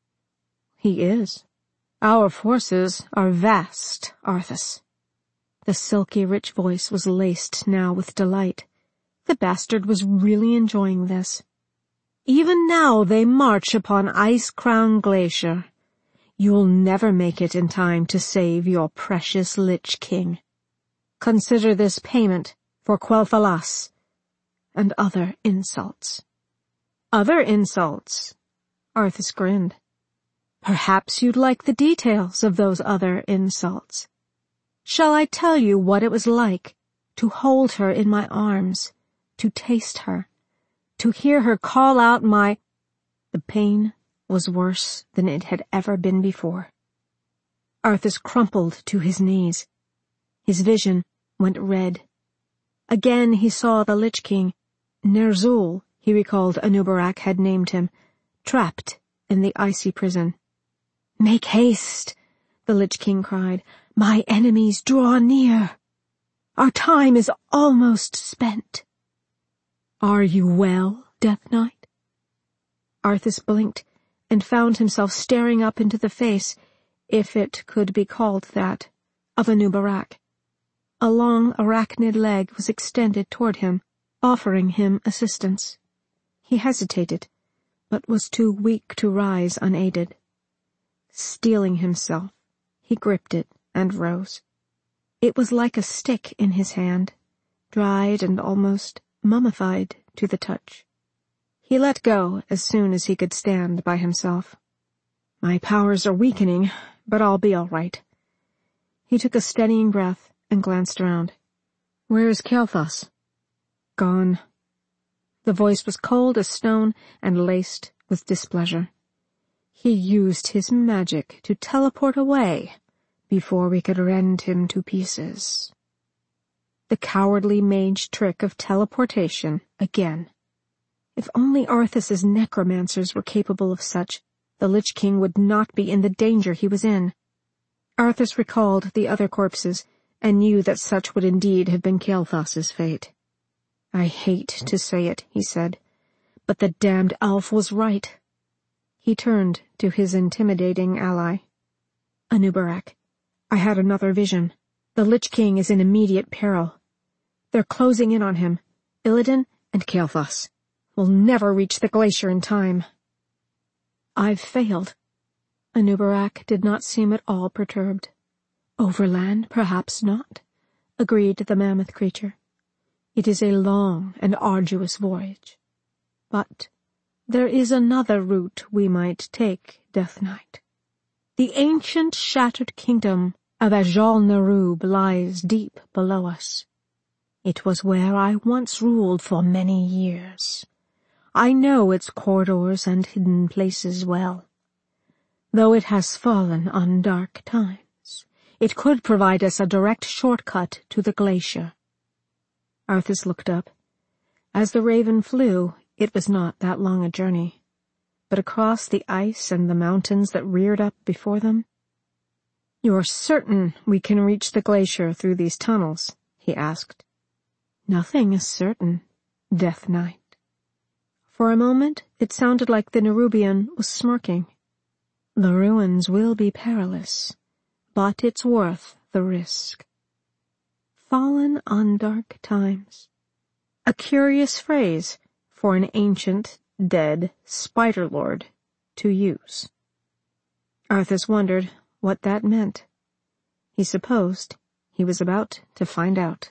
He is. Our forces are vast, Arthas. The silky, rich voice was laced now with delight. The bastard was really enjoying this. Even now they march upon Ice-Crown Glacier. You'll never make it in time to save your precious Lich King. Consider this payment for Quel'Thalas and other insults. Other insults? Arthas grinned. Perhaps you'd like the details of those other insults. Shall I tell you what it was like to hold her in my arms, to taste her, to hear her call out my... The pain was worse than it had ever been before. Arthas crumpled to his knees. His vision went red. Again he saw the Lich King, Ner'zhul, he recalled Anub'arak had named him, trapped in the icy prison. Make haste, the Lich King cried. My enemies draw near. Our time is almost spent. Are you well, Death Knight? Arthas blinked and found himself staring up into the face, if it could be called that, of Anub'arak. A long arachnid leg was extended toward him, offering him assistance. He hesitated, but was too weak to rise unaided. Steeling himself, he gripped it and rose. It was like a stick in his hand, dried and almost mummified to the touch. He let go as soon as he could stand by himself. My powers are weakening, but I'll be all right. He took a steadying breath and glanced around. Where is Kael'thas? Gone. The voice was cold as stone and laced with displeasure. He used his magic to teleport away before we could rend him to pieces. The cowardly mage trick of teleportation again. If only Arthas's necromancers were capable of such, the Lich King would not be in the danger he was in. Arthas recalled the other corpses and knew that such would indeed have been Kael'thas's fate. I hate to say it, he said, but the damned elf was right. He turned to his intimidating ally. Anub'arak, I had another vision. The Lich King is in immediate peril. They're closing in on him. Illidan and Kael'thas will never reach the glacier in time. I've failed. Anub'arak did not seem at all perturbed. Overland, perhaps not, agreed the mammoth creature. It is a long and arduous voyage. But there is another route we might take, Death Knight. The ancient shattered kingdom of Ajal-Nerub lies deep below us. It was where I once ruled for many years. I know its corridors and hidden places well. Though it has fallen on dark times, it could provide us a direct shortcut to the glacier. Arthas looked up. As the raven flew, it was not that long a journey. But across the ice and the mountains that reared up before them? You're certain we can reach the glacier through these tunnels? He asked. Nothing is certain, Death Knight. For a moment it sounded like the Nerubian was smirking. The ruins will be perilous, but it's worth the risk. Fallen on dark times. A curious phrase for an ancient, dead spider-lord to use. Arthas wondered what that meant. He supposed he was about to find out.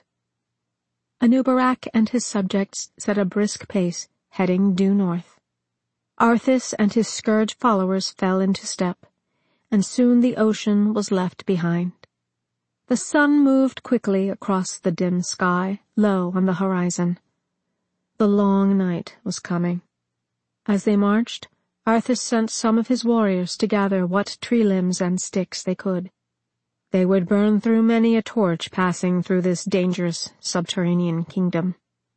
Anub'arak and his subjects set a brisk pace, heading due north. Arthas and his scourge followers fell into step, and soon the ocean was left behind. The sun moved quickly across the dim sky, low on the horizon. The long night was coming. As they marched, Arthas sent some of his warriors to gather what tree limbs and sticks they could. They would burn through many a torch passing through this dangerous subterranean kingdom.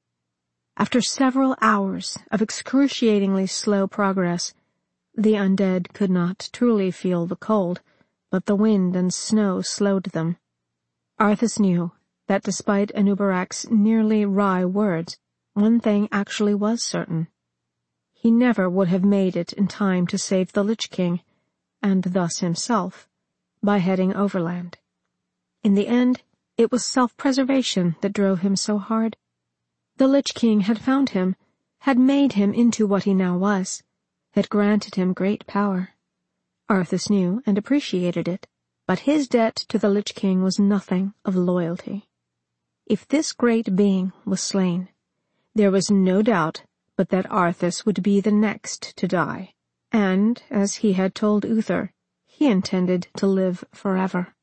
After several hours of excruciatingly slow progress, the undead could not truly feel the cold, but the wind and snow slowed them. Arthas knew that despite Anub'arak's nearly wry words, one thing actually was certain. He never would have made it in time to save the Lich King, and thus himself, by heading overland. In the end, it was self-preservation that drove him so hard. The Lich King had found him, had made him into what he now was, had granted him great power. Arthas knew and appreciated it, but his debt to the Lich King was nothing of loyalty. If this great being was slain, there was no doubt but that Arthas would be the next to die, and, as he had told Uther, he intended to live forever.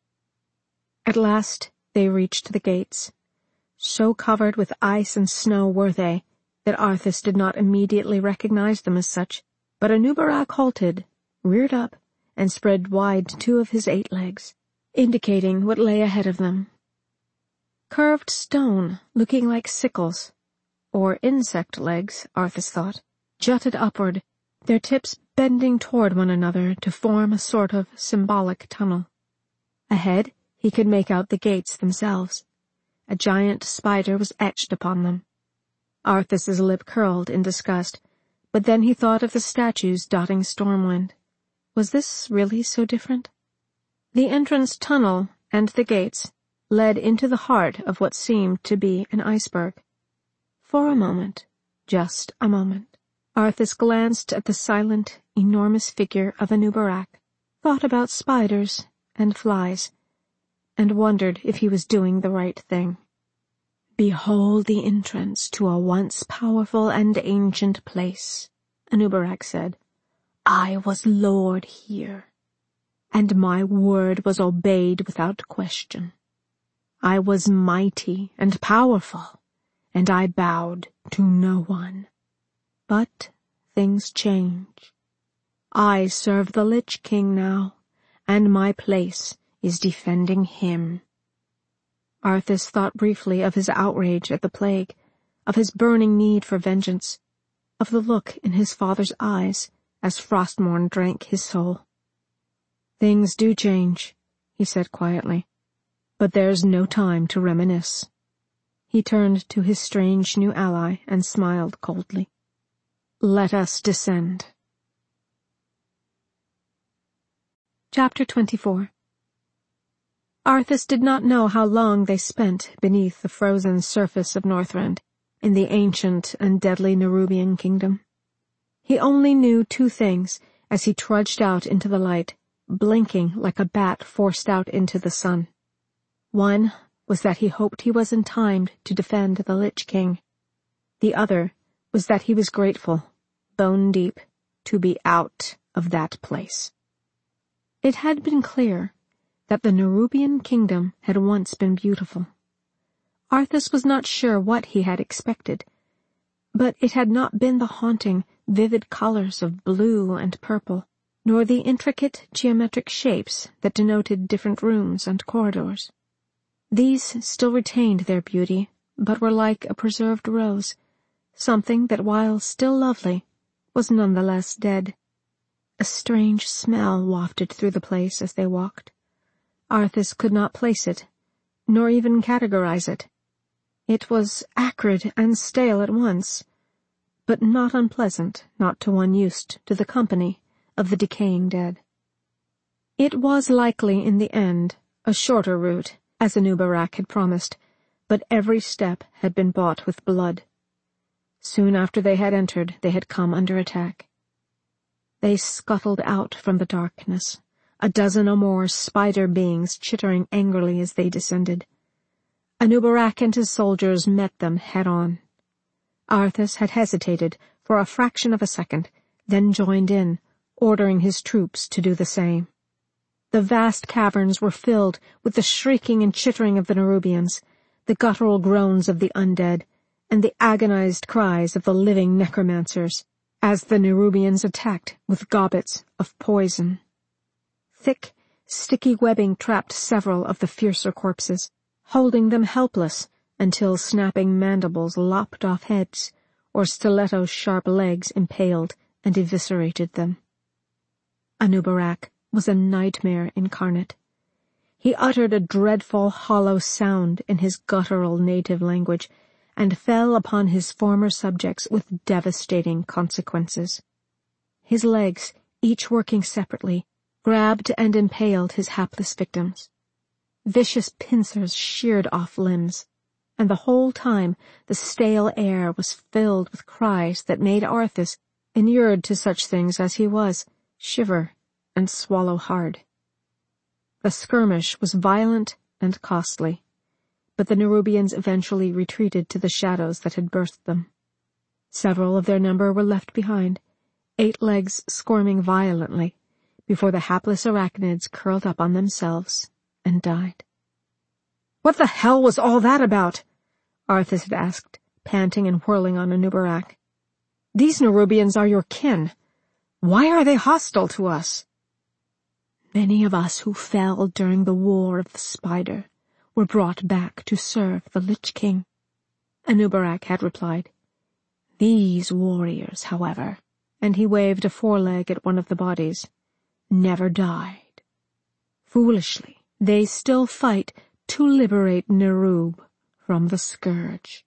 At last they reached the gates. So covered with ice and snow were they that Arthas did not immediately recognize them as such, but Anub'arak halted, reared up, and spread wide two of his eight legs, indicating what lay ahead of them. Curved stone, looking like sickles, or insect legs, Arthas thought, jutted upward, their tips bending toward one another to form a sort of symbolic tunnel. Ahead, he could make out the gates themselves. A giant spider was etched upon them. Arthas's lip curled in disgust, but then he thought of the statues dotting Stormwind. Was this really so different? The entrance tunnel and the gates led into the heart of what seemed to be an iceberg. For a moment, just a moment, Arthas glanced at the silent, enormous figure of Anub'arak, thought about spiders and flies, and wondered if he was doing the right thing. "Behold the entrance to a once powerful and ancient place," Anub'arak said. "I was lord here, and my word was obeyed without question. I was mighty and powerful, and I bowed to no one. But things change. I serve the Lich King now, and my place is defending him." Arthas thought briefly of his outrage at the plague, of his burning need for vengeance, of the look in his father's eyes as Frostmourne drank his soul. "Things do change," he said quietly, "but there's no time to reminisce." He turned to his strange new ally and smiled coldly. "Let us descend." Chapter twenty-four. Arthas did not know how long they spent beneath the frozen surface of Northrend, in the ancient and deadly Nerubian kingdom. He only knew two things as he trudged out into the light, blinking like a bat forced out into the sun. One was that he hoped he was in time to defend the Lich King. The other was that he was grateful, bone deep, to be out of that place. It had been clear that the Nerubian kingdom had once been beautiful. Arthas was not sure what he had expected, but it had not been the haunting, vivid colors of blue and purple, nor the intricate geometric shapes that denoted different rooms and corridors. These still retained their beauty, but were like a preserved rose, something that, while still lovely, was nonetheless dead. A strange smell wafted through the place as they walked. Arthas could not place it, nor even categorize it. It was acrid and stale at once, but not unpleasant, not to one used to the company of the decaying dead. It was likely in the end a shorter route, as Anub'arak had promised, but every step had been bought with blood. Soon after they had entered, they had come under attack. They scuttled out from the darkness, a dozen or more spider beings chittering angrily as they descended. Anub'arak and his soldiers met them head-on. Arthas had hesitated for a fraction of a second, then joined in, ordering his troops to do the same. The vast caverns were filled with the shrieking and chittering of the Nerubians, the guttural groans of the undead, and the agonized cries of the living necromancers, as the Nerubians attacked with gobbets of poison. Thick, sticky webbing trapped several of the fiercer corpses, holding them helpless until snapping mandibles lopped off heads, or stiletto-sharp legs impaled and eviscerated them. Anub'arak was a nightmare incarnate. He uttered a dreadful, hollow sound in his guttural native language, and fell upon his former subjects with devastating consequences. His legs, each working separately, grabbed and impaled his hapless victims. Vicious pincers sheared off limbs, and the whole time the stale air was filled with cries that made Arthas, inured to such things as he was, shiver and swallow hard. The skirmish was violent and costly, but the Nerubians eventually retreated to the shadows that had birthed them. Several of their number were left behind, eight legs squirming violently, before the hapless arachnids curled up on themselves and died. "What the hell was all that about?" Arthas had asked, panting and whirling on Anub'arak. "These Nerubians are your kin. Why are they hostile to us?" "Many of us who fell during the War of the Spider were brought back to serve the Lich King," Anub'arak had replied. "These warriors, however," and he waved a foreleg at one of the bodies, "never died. Foolishly, they still fight to liberate Nerub from the scourge."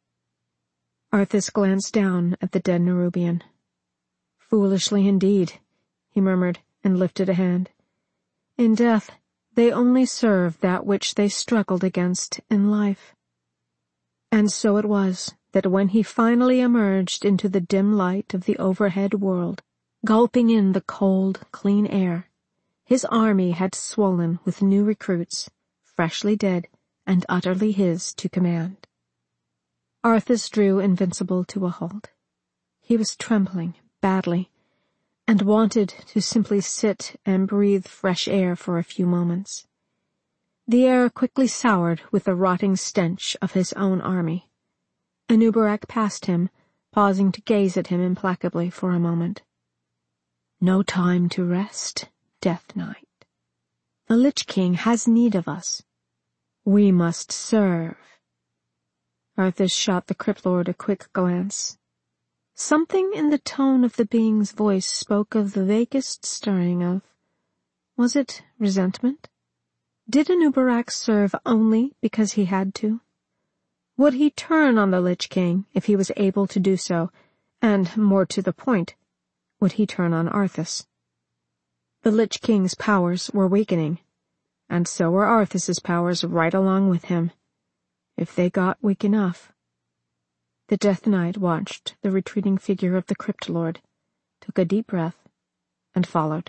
Arthas glanced down at the dead Nerubian. "Foolishly indeed," he murmured, and lifted a hand. "In death, They only serve that which they struggled against in life. And so it was that when he finally emerged into the dim light of the overhead world, gulping in the cold, clean air, his army had swollen with new recruits, freshly dead and utterly his to command. Arthas drew Invincible to a halt. He was trembling badly, and wanted to simply sit and breathe fresh air for a few moments. The air quickly soured with the rotting stench of his own army. Anub'arak passed him, pausing to gaze at him implacably for a moment. No time to rest, Death Knight. The Lich King has need of us. We must serve. Arthas shot the Crypt Lord a quick glance. Something in the tone of the being's voice spoke of the vaguest stirring of... Was it resentment? Did Anub'arak serve only because he had to? Would he turn on the Lich King if he was able to do so, and, more to the point, would he turn on Arthas? The Lich King's powers were weakening, and so were Arthas's powers right along with him, if they got weak enough. The Death Knight watched the retreating figure of the Crypt Lord, took a deep breath, and followed.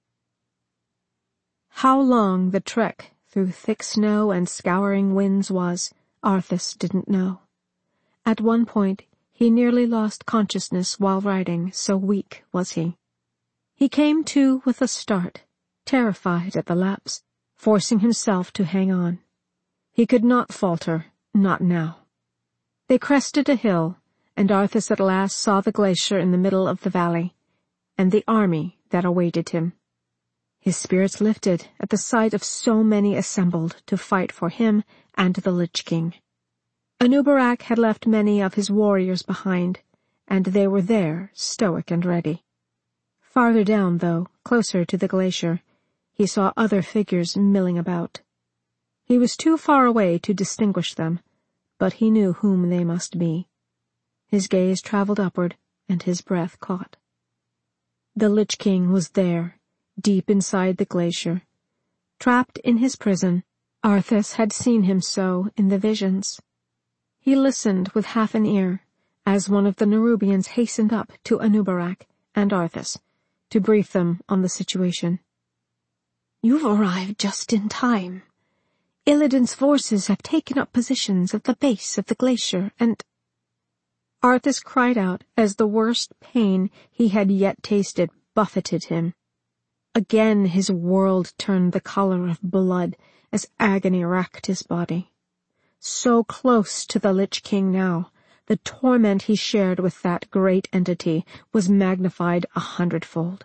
How long the trek through thick snow and scouring winds was, Arthas didn't know. At one point, he nearly lost consciousness while riding, so weak was he. He came to with a start, terrified at the lapse, forcing himself to hang on. He could not falter, not now. They crested a hill, and Arthas at last saw the glacier in the middle of the valley, and the army that awaited him. His spirits lifted at the sight of so many assembled to fight for him and the Lich King. Anub'arak had left many of his warriors behind, and they were there, stoic and ready. Farther down, though, closer to the glacier, he saw other figures milling about. He was too far away to distinguish them, but he knew whom they must be. His gaze traveled upward, and his breath caught. The Lich King was there, deep inside the glacier. Trapped in his prison, Arthas had seen him so in the visions. He listened with half an ear, as one of the Nerubians hastened up to Anub'arak and Arthas, to brief them on the situation. "You've arrived just in time. Illidan's forces have taken up positions at the base of the glacier, and—" Arthas cried out as the worst pain he had yet tasted buffeted him. Again his world turned the color of blood as agony racked his body. So close to the Lich King now, the torment he shared with that great entity was magnified a hundredfold.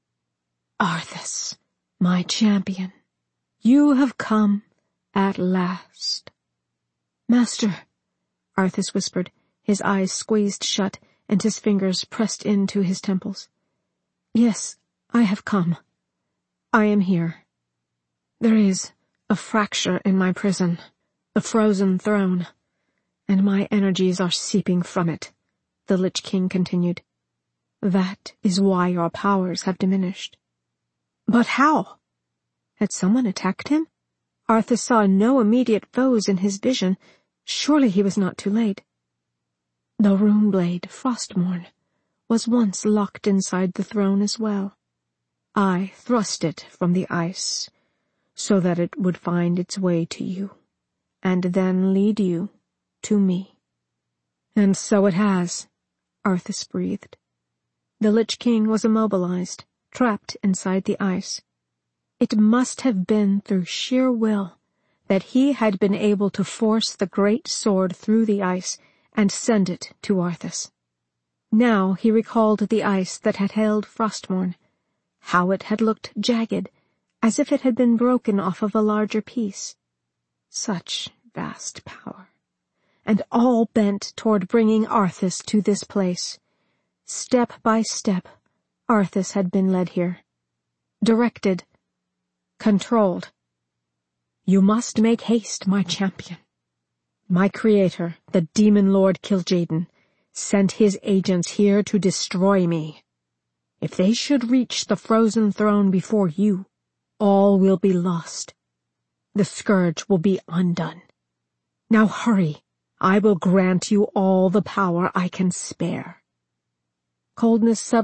"Arthas, my champion, you have come at last." "Master," Arthas whispered, his eyes squeezed shut and his fingers pressed into his temples. "Yes, I have come. I am here. There is a fracture in my prison, the frozen throne, and my energies are seeping from it," the Lich King continued. "That is why your powers have diminished." "But how? Had someone attacked him?" Arthas saw no immediate foes in his vision. Surely he was not too late. The rune blade, Frostmourne, was once locked inside the throne as well. I thrust it from the ice, so that it would find its way to you, and then lead you to me. "And so it has," Arthas breathed. The Lich King was immobilized, trapped inside the ice. It must have been through sheer will that he had been able to force the great sword through the ice and send it to Arthas. Now he recalled the ice that had held Frostmourne, how it had looked jagged, as if it had been broken off of a larger piece. Such vast power, and all bent toward bringing Arthas to this place. Step by step, Arthas had been led here. Directed. Controlled. "You must make haste, my champion. My creator, the demon lord Kil'jaeden, sent his agents here to destroy me. If they should reach the frozen throne before you, all will be lost, The scourge will be undone. Now hurry. I will grant you all the power I can spare." Coldness suddenly